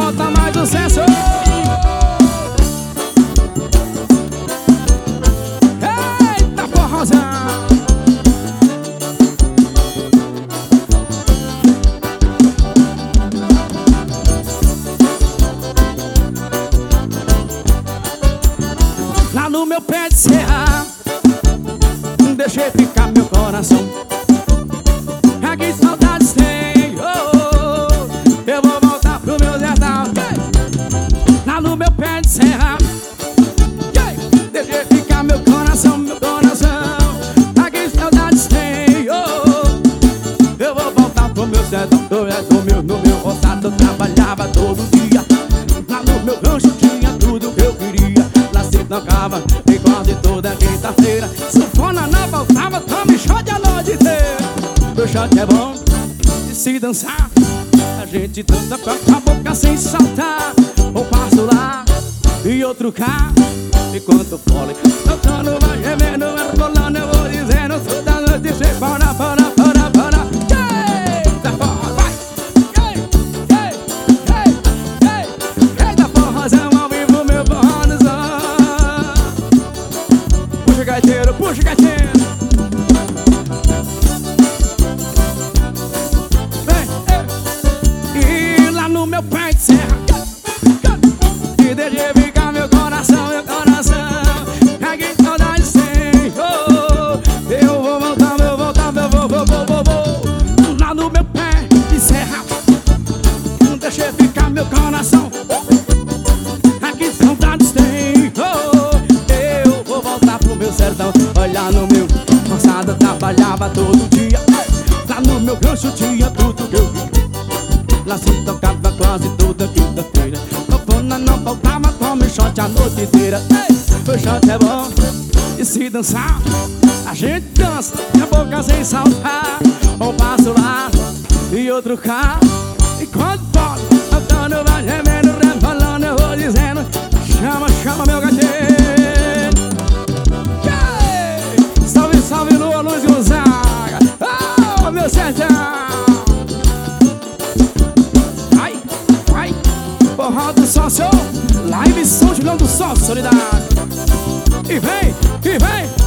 volta mais sucesso. Eita, forrozão. Lá no meu pé de serra, deixei ficar meu coração. Ah, que saudades tem, oh, eu vou voltar pro meu sertão. Lá no meu pé de serra, deixei ficar meu coração, meu coração. Ah, que saudades tem, oh, eu vou voltar pro meu sertão. No meu roçado eu trabalhava todo dia. Lá no meu rancho tinha tudo que eu queria. Lá se tocava em quase toda quinta-feira. Sanfona não faltava, tome shot a noite inteira. O shot é bom de se dançar. A gente dança com a boca sem saltar. Um passo lá e outro cá. Enquanto o fole tocando, vai gemendo, vai rolando, eu vou dizendo toda noite sem para. Eita, forró, vai! Eita, forrozão ao vivo, meu forrozão. Puxa, gaiteiro, puxa, gaiteiro. E lá no meu pé de serra, e deixei ficar meu coração, meu coração. Caguei saudades sem, oh, eu vou voltar, eu vou voltar, eu vou. Lá no meu pé de serra, deixei ficar meu coração. Aqui saudades tem, oh, eu vou voltar pro meu sertão. Olha no meu roçado, trabalhava todo dia. Lá no meu rancho tinha tudo que eu queria. Lá se tocava quase toda quinta-feira. Sanfona não faltava, tome shot a noite inteira. O shot é bom de se dançar. A gente dança e a boca sem saltar. Um passo lá e outro cá. E quando pode, cantando, vai gemendo, rebolando, eu vou dizendo: chama, chama meu gatinho. Salve, salve, Lua, Luz Gonzaga. Oh, meu sertão. Forró do Sócio, live São Julião do Sócio, solidário. E vem, e vem.